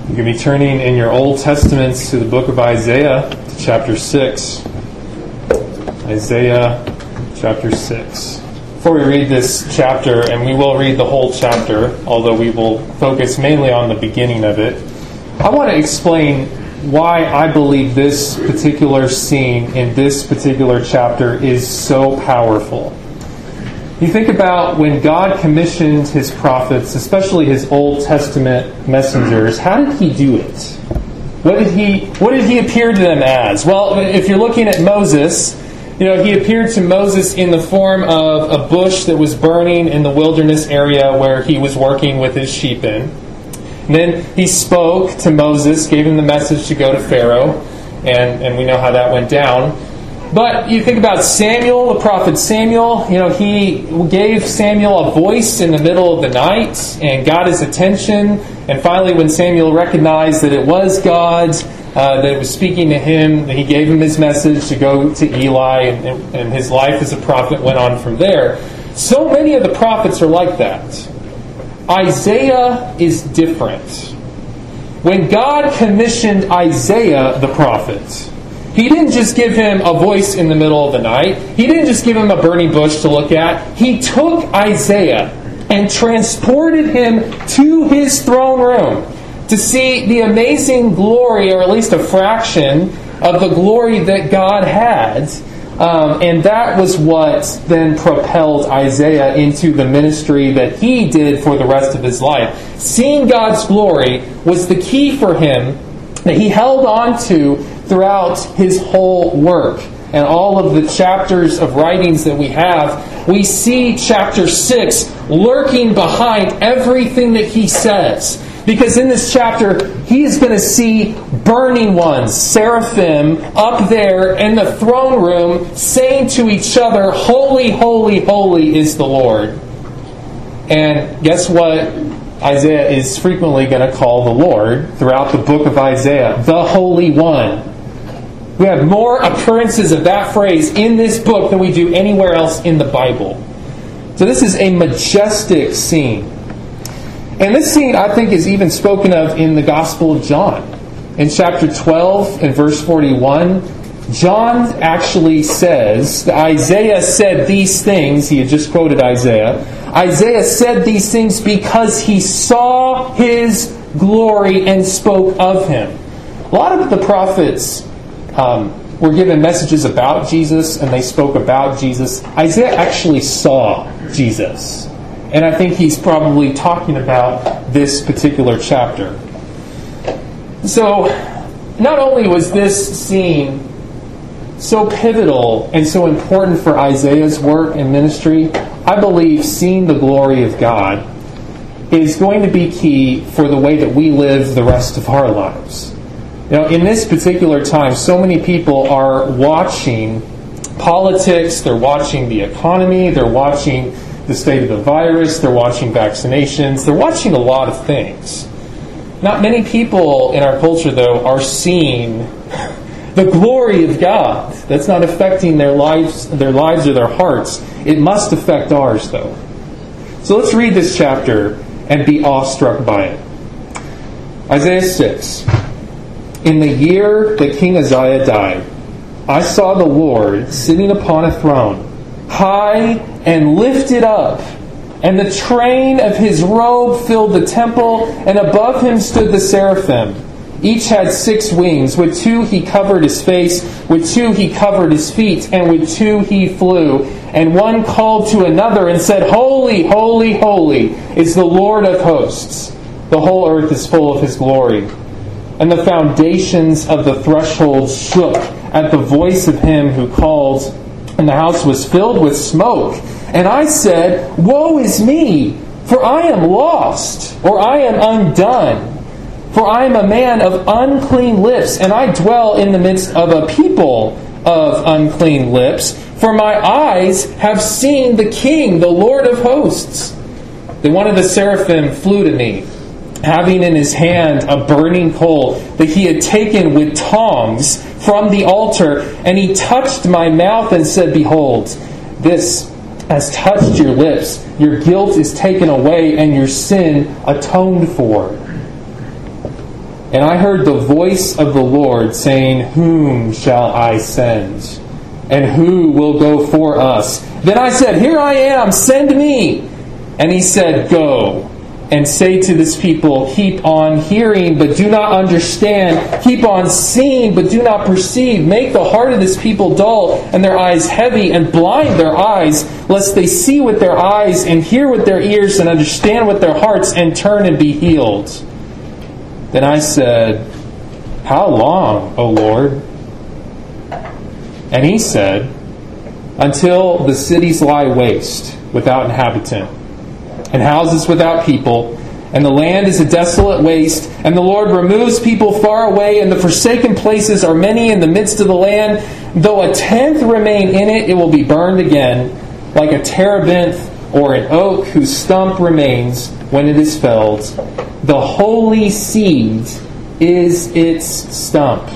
You can be turning in your Old Testaments to the book of Isaiah, to chapter 6. Isaiah chapter 6. Before we read this chapter, and we will read the whole chapter, although we will focus mainly on the beginning of it, I want to explain why I believe this particular scene in this particular chapter is so powerful. You think about when God commissioned His prophets, especially His Old Testament messengers, how did He do it? What did He appear to them as? Well, if you're looking at Moses, He appeared to Moses in the form of a bush that was burning in the wilderness area where he was working with his sheep in. And then He spoke to Moses, gave him the message to go to Pharaoh, and we know how that went down. But you think about Samuel, the prophet Samuel. He gave Samuel a voice in the middle of the night and got his attention. And finally, when Samuel recognized that it was God that it was speaking to him, He gave him his message to go to Eli, and his life as a prophet went on from there. So many of the prophets are like that. Isaiah is different. When God commissioned Isaiah the prophet, He didn't just give him a voice in the middle of the night. He didn't just give him a burning bush to look at. He took Isaiah and transported him to his throne room to see the amazing glory, or at least a fraction of the glory that God had. And that was what then propelled Isaiah into the ministry that he did for the rest of his life. Seeing God's glory was the key for him that he held on to throughout his whole work. And all of the chapters of writings that we have, we see chapter 6 lurking behind everything that he says. Because in this chapter, he is going to see burning ones, seraphim, up there in the throne room, saying to each other, "Holy, holy, holy is the Lord." And guess what? Isaiah is frequently going to call the Lord throughout the book of Isaiah, the Holy One. We have more occurrences of that phrase in this book than we do anywhere else in the Bible. So this is a majestic scene. And this scene, I think, is even spoken of in the Gospel of John. In chapter 12 and verse 41, John actually says that Isaiah said these things. He had just quoted Isaiah. Isaiah said these things because he saw His glory and spoke of Him. A lot of the prophets were given messages about Jesus, and they spoke about Jesus. Isaiah actually saw Jesus. And I think he's probably talking about this particular chapter. So, not only was this scene so pivotal and so important for Isaiah's work and ministry, I believe seeing the glory of God is going to be key for the way that we live the rest of our lives. In this particular time, so many people are watching politics, they're watching the economy, they're watching the state of the virus, they're watching vaccinations, they're watching a lot of things. Not many people in our culture, though, are seeing the glory of God. That's not affecting their lives or their hearts. It must affect ours, though. So let's read this chapter and be awestruck by it. Isaiah 6. In the year that King Uzziah died, I saw the Lord sitting upon a throne, high and lifted up, and the train of His robe filled the temple, and above Him stood the seraphim. Each had 6 wings. With 2 He covered His face, with 2 He covered His feet, and with 2 He flew. And one called to another and said, "Holy, holy, holy is the Lord of hosts. The whole earth is full of His glory." And the foundations of the threshold shook at the voice of Him who called, and the house was filled with smoke. And I said, "Woe is me, for I am lost, or I am undone. For I am a man of unclean lips, and I dwell in the midst of a people of unclean lips. For my eyes have seen the King, the Lord of hosts." Then one of the seraphim flew to me, having in his hand a burning coal that he had taken with tongs from the altar, and he touched my mouth and said, "Behold, this has touched your lips. Your guilt is taken away, and your sin atoned for." And I heard the voice of the Lord saying, Whom shall I send? And who will go for us? Then I said, Here I am, send me. And he said, Go, and say to this people, Keep on hearing, but do not understand. Keep on seeing, but do not perceive. Make the heart of this people dull, and their eyes heavy, and blind their eyes, lest they see with their eyes, and hear with their ears, and understand with their hearts, and turn and be healed. Then I said, How long, O Lord? And he said, Until the cities lie waste, without inhabitant, and houses without people, and the land is a desolate waste, and the Lord removes people far away, and the forsaken places are many in the midst of the land. Though a tenth remain in it, it will be burned again, like a terebinth or an oak whose stump remains when it is felled. The holy seed is its stump.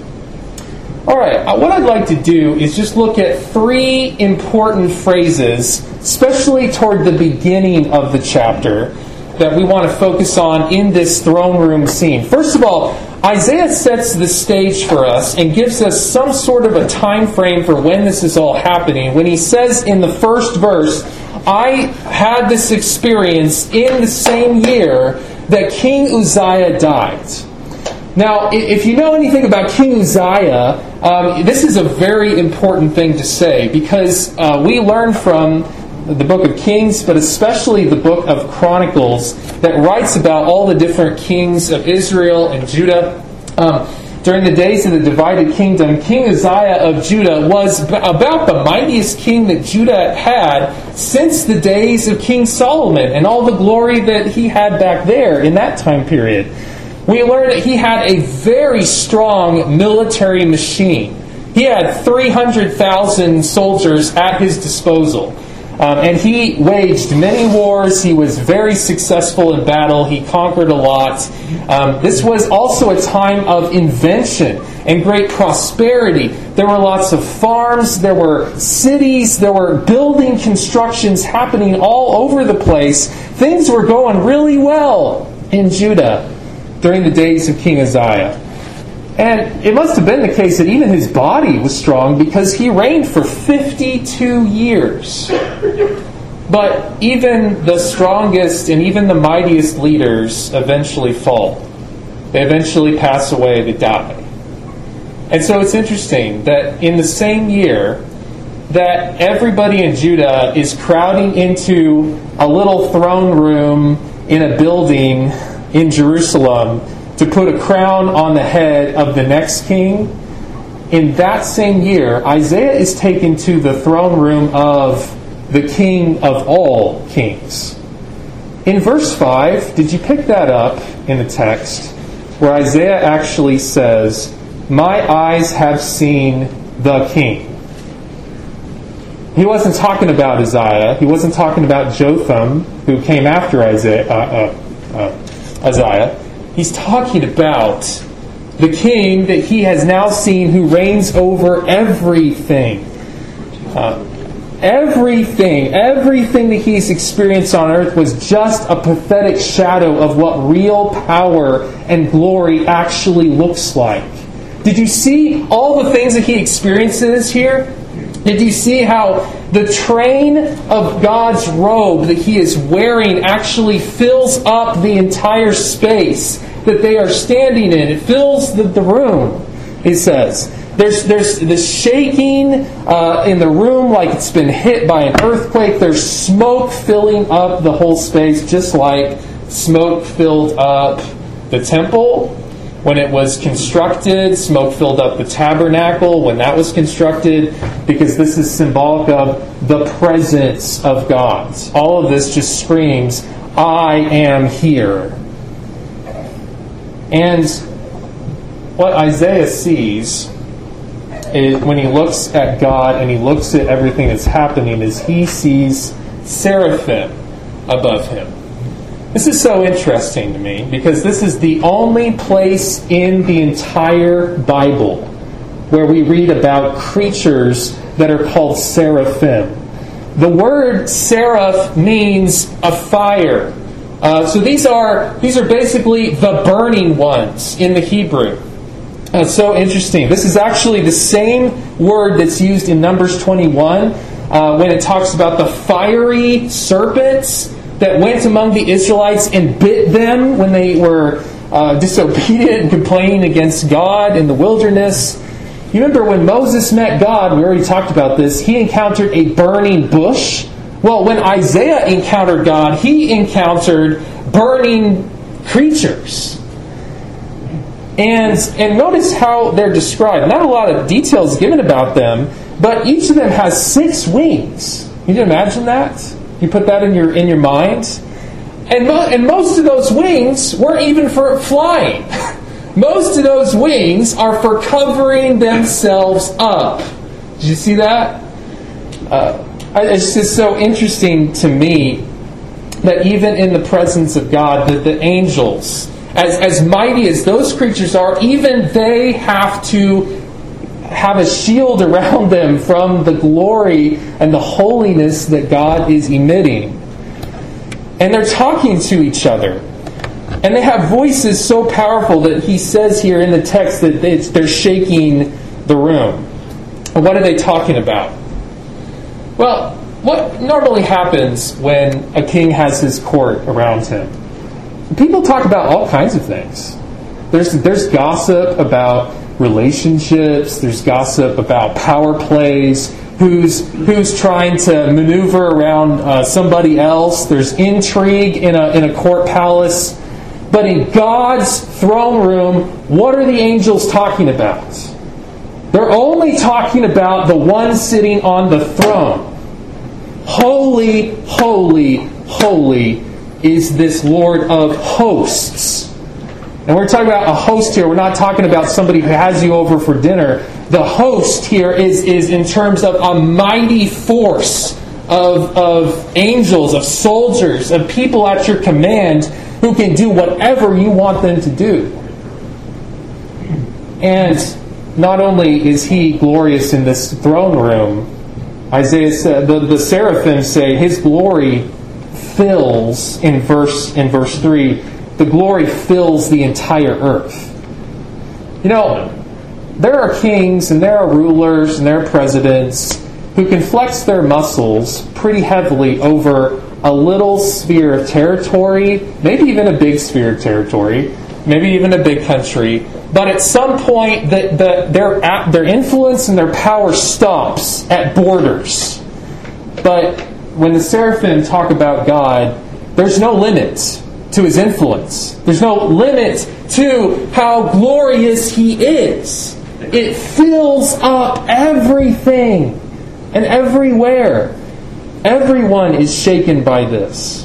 Alright, what I'd like to do is just look at three important phrases, especially toward the beginning of the chapter, that we want to focus on in this throne room scene. First of all, Isaiah sets the stage for us and gives us some sort of a time frame for when this is all happening. When he says in the first verse, I had this experience in the same year that King Uzziah died. Now, if you know anything about King Uzziah, this is a very important thing to say, because we learn from the book of Kings, but especially the book of Chronicles, that writes about all the different kings of Israel and Judah. During the days of the divided kingdom, King Uzziah of Judah was about the mightiest king that Judah had since the days of King Solomon, and all the glory that he had back there in that time period. We learn that he had a very strong military machine. He had 300,000 soldiers at his disposal. And he waged many wars. He was very successful in battle. He conquered a lot. This was also a time of invention and great prosperity. There were lots of farms. There were cities. There were building constructions happening all over the place. Things were going really well in Judah during the days of King Uzziah. And it must have been the case that even his body was strong, because he reigned for 52 years. But even the strongest and even the mightiest leaders eventually fall. They eventually pass away, they die. And so it's interesting that in the same year that everybody in Judah is crowding into a little throne room in a building in Jerusalem to put a crown on the head of the next king, in that same year, Isaiah is taken to the throne room of the King of all kings. In verse 5, did you pick that up in the text, where Isaiah actually says, My eyes have seen the King. He wasn't talking about Uzziah. He wasn't talking about Jotham, who came after Isaiah. He's talking about the king that he has now seen, who reigns over everything. Everything that he's experienced on earth was just a pathetic shadow of what real power and glory actually looks like. Did you see all the things that he experiences here? Did you see how the train of God's robe that he is wearing actually fills up the entire space that they are standing in? It fills the room, he says. There's this shaking in the room like it's been hit by an earthquake. There's smoke filling up the whole space, just like smoke filled up the temple when it was constructed. Smoke filled up the tabernacle when that was constructed, because this is symbolic of the presence of God. All of this just screams, I am here. And what Isaiah sees is, when he looks at God and he looks at everything that's happening, is he sees seraphim above him. This is so interesting to me, because this is the only place in the entire Bible where we read about creatures that are called seraphim. The word seraph means a fire, So these are basically the burning ones in the Hebrew. It's so interesting. This is actually the same word that's used in Numbers 21 when it talks about the fiery serpents that went among the Israelites and bit them when they were disobedient and complaining against God in the wilderness. You remember when Moses met God, we already talked about this, he encountered a burning bush. Well, when Isaiah encountered God, he encountered burning creatures. And notice how they're described. Not a lot of details given about them, but each of them has 6 wings. Can you imagine that? You put that in your mind? And most of those wings weren't even for flying. Most of those wings are for covering themselves up. Did you see that? It's just so interesting to me that even in the presence of God, that the angels, as mighty as those creatures are, even they have to have a shield around them from the glory and the holiness that God is emitting. And they're talking to each other. And they have voices so powerful that he says here in the text that they're shaking the room. And what are they talking about? Well, what normally happens when a king has his court around him? People talk about all kinds of things. There's gossip about relationships. There's gossip about power plays. Who's trying to maneuver around somebody else. There's intrigue in a court palace. But in God's throne room, what are the angels talking about? They're only talking about the one sitting on the throne. Holy, holy, holy is this Lord of hosts. And we're talking about a host here. We're not talking about somebody who has you over for dinner. The host here is in terms of a mighty force of angels, of soldiers, of people at your command who can do whatever you want them to do. And not only is he glorious in this throne room, Isaiah said, the seraphim say his glory fills, in verse 3, the glory fills the entire earth. You know, there are kings and there are rulers and there are presidents who can flex their muscles pretty heavily over a little sphere of territory, maybe even a big sphere of territory, maybe even a big country. But at some point, their influence and their power stops at borders. But when the seraphim talk about God, there's no limit to his influence. There's no limit to how glorious he is. It fills up everything and everywhere. Everyone is shaken by this.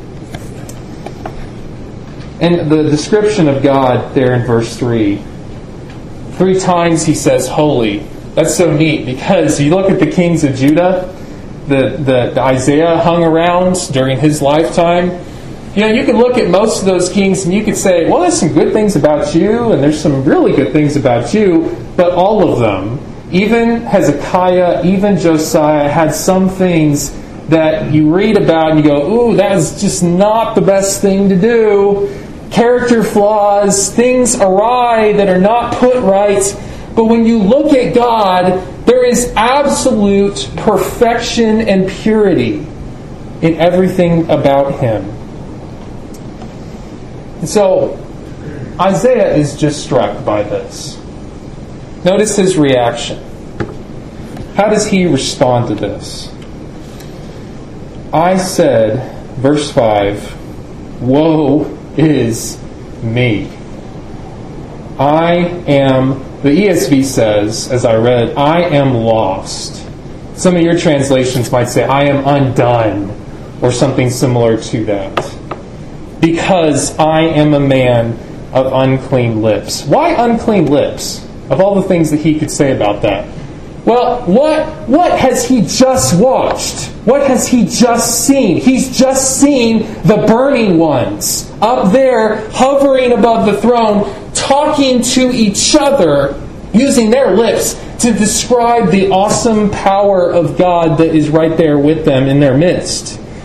And the description of God there in verse 3, 3 times he says holy. That's so neat because you look at the kings of Judah that Isaiah hung around during his lifetime. You know, you can look at most of those kings and you could say, well, there's some good things about you and there's some really good things about you, but all of them, even Hezekiah, even Josiah, had some things that you read about and you go, ooh, that's just not the best thing to do. Character flaws, things awry that are not put right. But when you look at God, there is absolute perfection and purity in everything about him. And so, Isaiah is just struck by this. Notice his reaction. How does he respond to this? I said, verse 5, woe is me. I am, the ESV says, as I read, I am lost. Some of your translations might say, I am undone, or something similar to that. Because I am a man of unclean lips. Why unclean lips? Of all the things that he could say about that. Well, what has he just watched? What has he just seen? He's just seen the burning ones up there hovering above the throne, talking to each other, using their lips to describe the awesome power of God that is right there with them in their midst.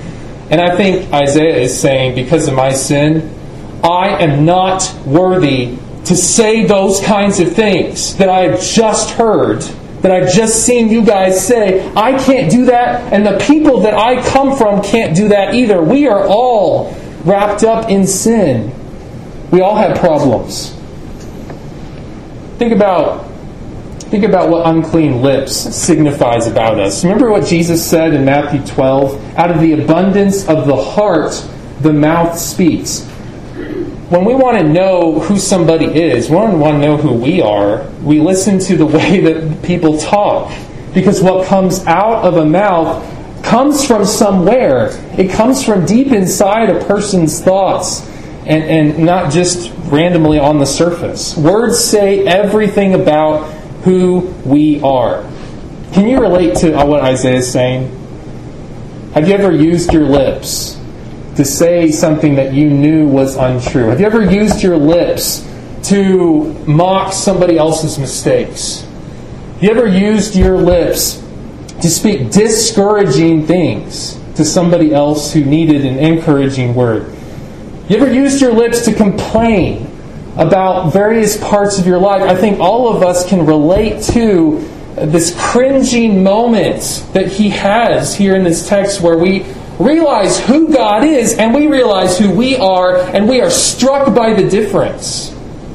And I think Isaiah is saying, because of my sin, I am not worthy to say those kinds of things that I have just heard, that I've just seen you guys say. I can't do that, and the people that I come from can't do that either. We are all wrapped up in sin. We all have problems. Think about what unclean lips signifies about us. Remember what Jesus said in Matthew 12? Out of the abundance of the heart, the mouth speaks. When we want to know who somebody is, when we want to know who we are, we listen to the way that people talk. Because what comes out of a mouth comes from somewhere. It comes from deep inside a person's thoughts, and not just randomly on the surface. Words say everything about who we are. Can you relate to what Isaiah is saying? Have you ever used your lips to say something that you knew was untrue? Have you ever used your lips to mock somebody else's mistakes? Have you ever used your lips to speak discouraging things to somebody else who needed an encouraging word? You ever used your lips to complain about various parts of your life? I think all of us can relate to this cringing moment that he has here in this text, where we realize who God is and we realize who we are, and we are struck by the difference.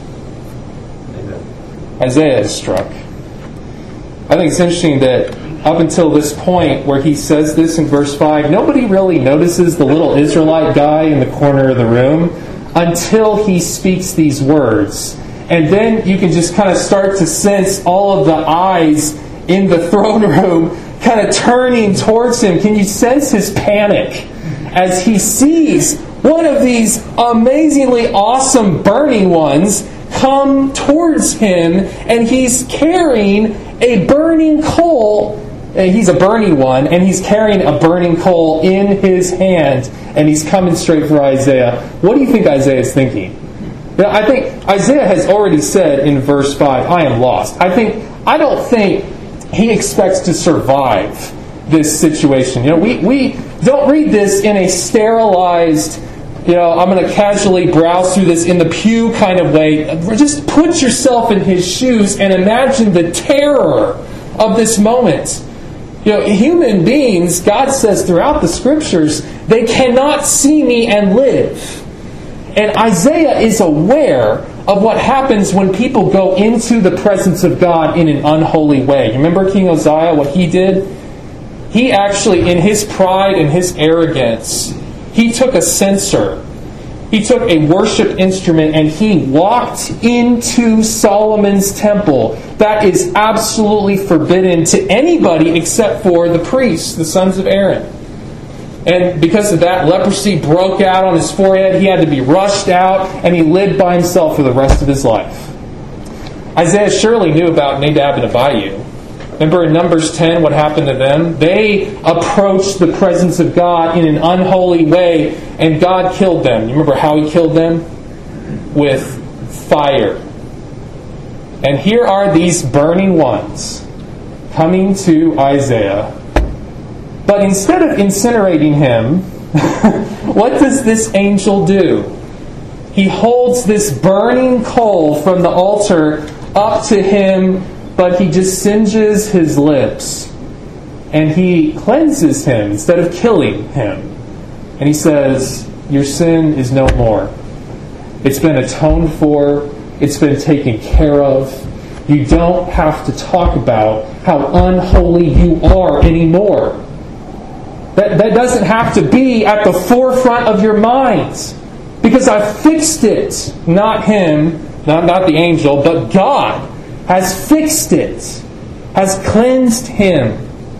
Amen. Isaiah is struck. I think it's interesting that up until this point where he says this in verse 5, nobody really notices the little Israelite guy in the corner of the room until he speaks these words. And then you can just kind of start to sense all of the eyes in the throne room kind of turning towards him. Can you sense his panic as he sees one of these amazingly awesome burning ones come towards him, and he's carrying a burning coal. He's a burning one, and he's carrying a burning coal in his hand, and he's coming straight for Isaiah. What do you think Isaiah is thinking? I think Isaiah has already said in verse 5, I am lost. I don't think he expects to survive this situation. We don't read this in a sterilized, I'm going to casually browse through this in the pew kind of way. Just put yourself in his shoes and imagine the terror of this moment. Human beings, God says throughout the Scriptures, they cannot see me and live. And Isaiah is aware of what happens when people go into the presence of God in an unholy way. You remember King Uzziah, what he did? He actually, in his pride and his arrogance, he took a censer. He took a worship instrument and he walked into Solomon's temple. That is absolutely forbidden to anybody except for the priests, the sons of Aaron. And because of that, leprosy broke out on his forehead. He had to be rushed out, and he lived by himself for the rest of his life. Isaiah surely knew about Nadab and Abihu. Remember in Numbers 10 what happened to them? They approached the presence of God in an unholy way, and God killed them. You remember how he killed them? With fire. And here are these burning ones coming to Isaiah. But instead of incinerating him, what does this angel do? He holds this burning coal from the altar up to him, but he just singes his lips. And he cleanses him instead of killing him. And he says, your sin is no more. It's been atoned for. It's been taken care of. You don't have to talk about how unholy you are anymore. That doesn't have to be at the forefront of your minds. Because I fixed it. Not him, not the angel, but God has fixed it. Has cleansed him.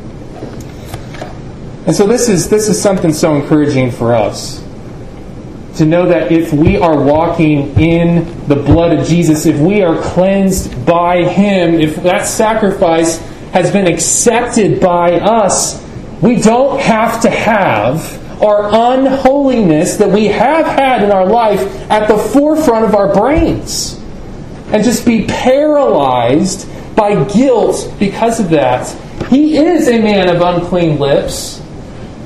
And so this is something so encouraging for us. To know that if we are walking in the blood of Jesus, if we are cleansed by him, if that sacrifice has been accepted by us, we don't have to have our unholiness that we have had in our life at the forefront of our brains and just be paralyzed by guilt because of that. He is a man of unclean lips.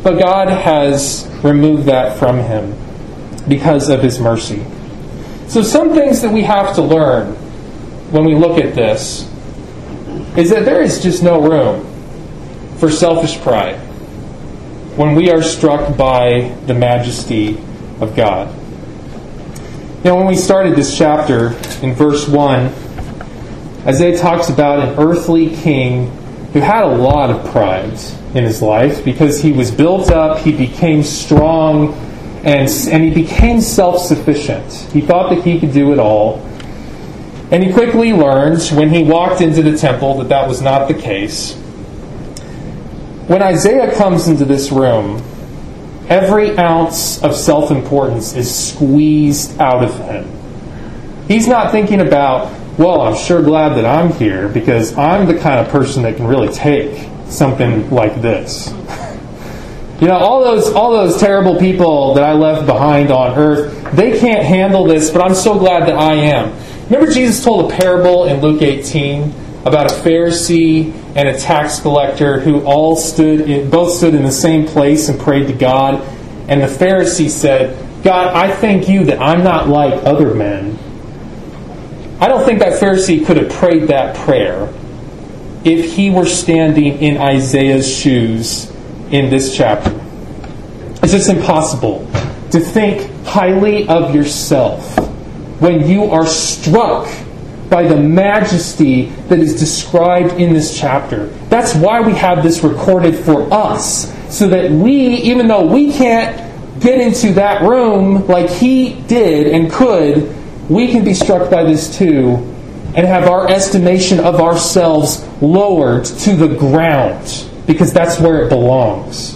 but God has removed that from him because of his mercy. So some things that we have to learn when we look at this is that there is just no room for selfish pride when we are struck by the majesty of God. When we started this chapter in verse 1, Isaiah talks about an earthly king who had a lot of pride in his life because he was built up, he became strong, and he became self-sufficient. He thought that he could do it all. And he quickly learned when he walked into the temple that that was not the case. When Isaiah comes into this room, every ounce of self-importance is squeezed out of him. He's not thinking about, well, I'm sure glad that I'm here because I'm the kind of person that can really take something like this. All those terrible people that I left behind on earth, they can't handle this, but I'm so glad that I am. Remember Jesus told a parable in Luke 18 about a Pharisee and a tax collector who both stood in the same place and prayed to God. And the Pharisee said, God, I thank you that I'm not like other men. I don't think that Pharisee could have prayed that prayer if he were standing in Isaiah's shoes in this chapter. It's just impossible to think highly of yourself when you are struck by the majesty that is described in this chapter. That's why we have this recorded for us, so that we, even though we can't get into that room like he did and could, we can be struck by this too and have our estimation of ourselves lowered to the ground, because that's where it belongs.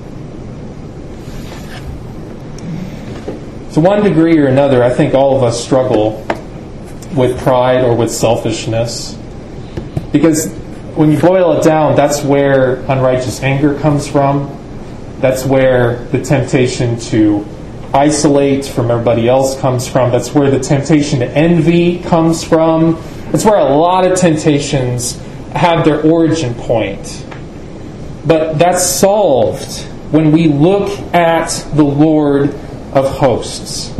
To one degree or another, I think all of us struggle with pride or with selfishness. Because when you boil it down, that's where unrighteous anger comes from. That's where the temptation to isolate from everybody else comes from. That's where the temptation to envy comes from. That's where a lot of temptations have their origin point. But that's solved when we look at the Lord of hosts.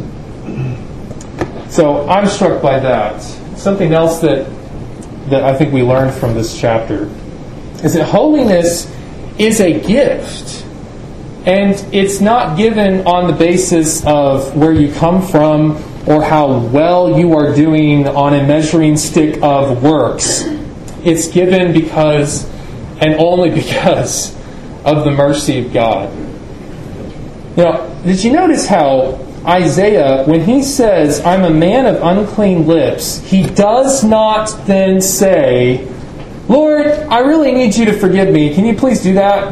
So I'm struck by that. Something else that I think we learned from this chapter is that holiness is a gift. And it's not given on the basis of where you come from or how well you are doing on a measuring stick of works. It's given because, and only because, of the mercy of God. Did you notice how Isaiah, when he says, I'm a man of unclean lips, he does not then say, Lord, I really need you to forgive me. Can you please do that?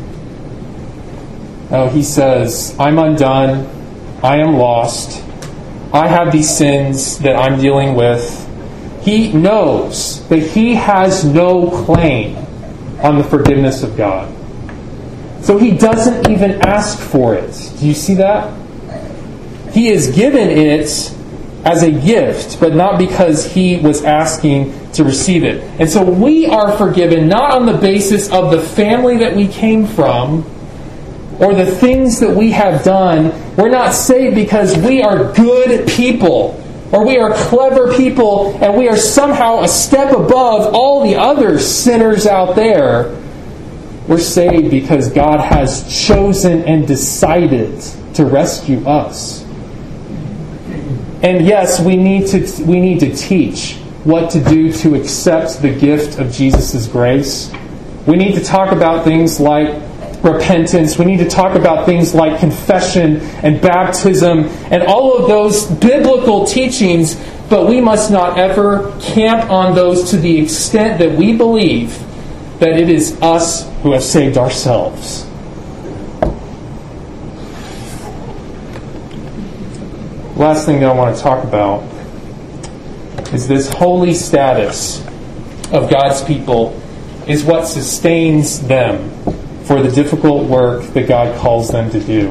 No, he says, I'm undone. I am lost. I have these sins that I'm dealing with. He knows that he has no claim on the forgiveness of God. So he doesn't even ask for it. Do you see that? He is given it as a gift, but not because he was asking to receive it. And so we are forgiven not on the basis of the family that we came from or the things that we have done. We're not saved because we are good people or we are clever people and we are somehow a step above all the other sinners out there. We're saved because God has chosen and decided to rescue us. And yes, we need to teach what to do to accept the gift of Jesus' grace. We need to talk about things like repentance. We need to talk about things like confession and baptism and all of those biblical teachings, but we must not ever camp on those to the extent that we believe that it is us who have saved ourselves. Last thing that I want to talk about is this holy status of God's people is what sustains them for the difficult work that God calls them to do.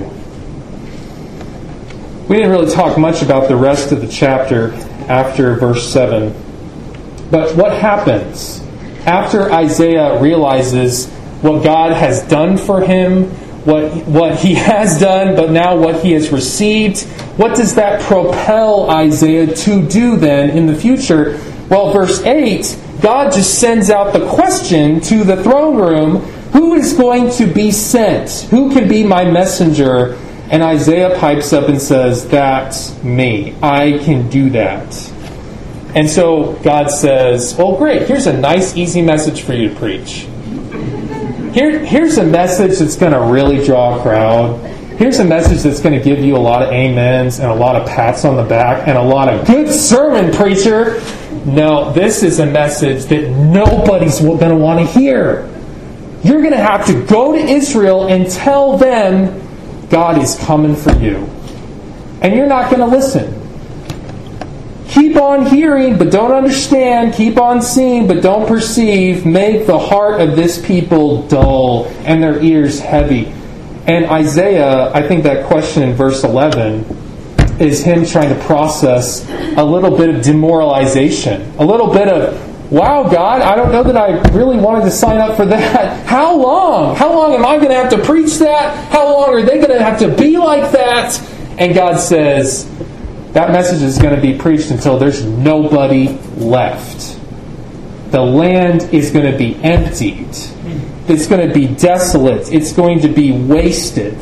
We didn't really talk much about the rest of the chapter after verse 7. But what happens after Isaiah realizes what God has done for him, what he has done, but now what he has received. What does that propel Isaiah to do then in the future? Well, verse 8, God just sends out the question to the throne room, who is going to be sent? Who can be my messenger? And Isaiah pipes up and says, that's me. I can do that. And so God says, well, great. Here's a nice, easy message for you to preach. Here's a message that's going to really draw a crowd. Here's a message that's going to give you a lot of amens and a lot of pats on the back and a lot of good sermon, preacher. No, this is a message that nobody's going to want to hear. You're going to have to go to Israel and tell them God is coming for you. And you're not going to listen. Keep on hearing, but don't understand. Keep on seeing, but don't perceive. Make the heart of this people dull and their ears heavy. And Isaiah, I think that question in verse 11 is him trying to process a little bit of demoralization. A little bit of, wow, God, I don't know that I really wanted to sign up for that. How long? How long am I going to have to preach that? How long are they going to have to be like that? And God says, that message is going to be preached until there's nobody left. The land is going to be emptied. It's going to be desolate. It's going to be wasted.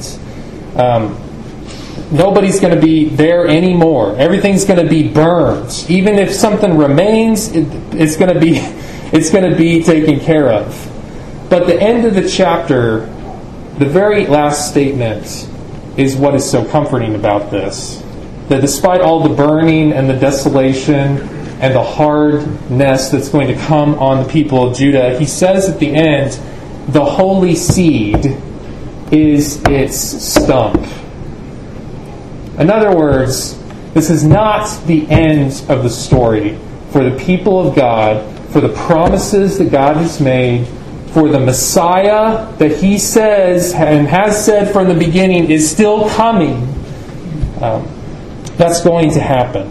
Nobody's going to be there anymore. Everything's going to be burned. Even if something remains, it's going to be taken care of. But the end of the chapter, the very last statement, is what is so comforting about this. That despite all the burning and the desolation and the hardness that's going to come on the people of Judah, he says at the end, the holy seed is its stump. In other words, this is not the end of the story for the people of God, for the promises that God has made, for the Messiah that he says and has said from the beginning is still coming. That's going to happen.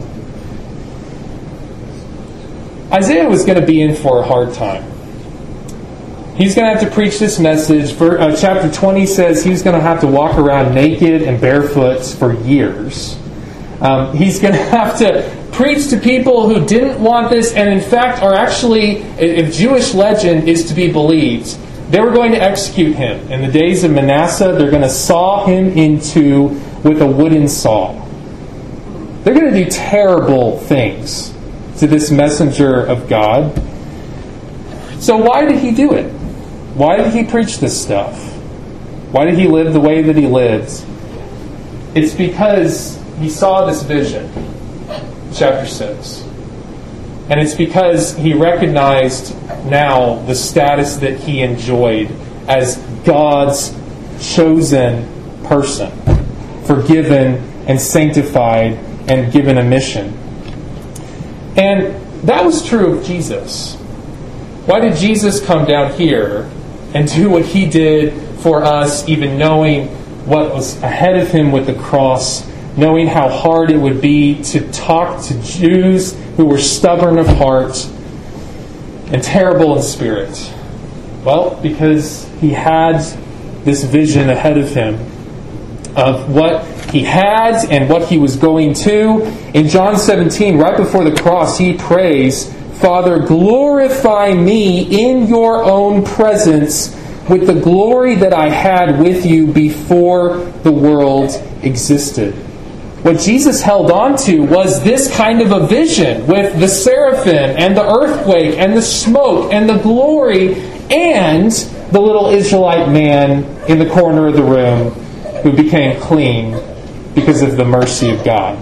Isaiah was going to be in for a hard time. He's going to have to preach this message. Chapter 20 says he's going to have to walk around naked and barefoot for years. He's going to have to preach to people who didn't want this and in fact are actually, if Jewish legend is to be believed, they were going to execute him. In the days of Manasseh, they're going to saw him in two with a wooden saw. They're going to do terrible things to this messenger of God. So why did he do it? Why did he preach this stuff? Why did he live the way that he lived? It's because he saw this vision, chapter 6. And it's because he recognized now the status that he enjoyed as God's chosen person, forgiven and sanctified and given a mission. And that was true of Jesus. Why did Jesus come down here and do what he did for us, even knowing what was ahead of him with the cross, knowing how hard it would be to talk to Jews who were stubborn of heart and terrible in spirit? Well, because he had this vision ahead of him of what he had and what he was going to. In John 17, right before the cross, he prays, Father, glorify me in your own presence with the glory that I had with you before the world existed. What Jesus held on to was this kind of a vision with the seraphim and the earthquake and the smoke and the glory and the little Israelite man in the corner of the room who became clean because of the mercy of God.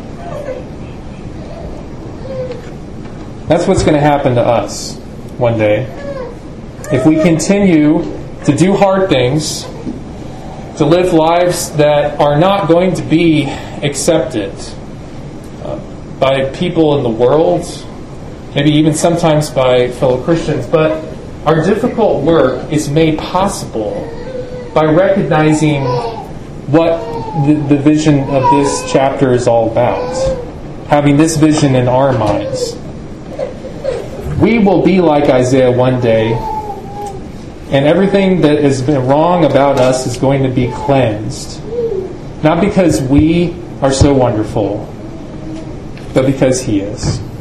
That's what's going to happen to us one day. If we continue to do hard things, to live lives that are not going to be accepted by people in the world, maybe even sometimes by fellow Christians, but our difficult work is made possible by recognizing what the vision of this chapter is all about. Having this vision in our minds. We will be like Isaiah one day, And everything that has been wrong about us is going to be cleansed. Not because we are so wonderful, but because He is.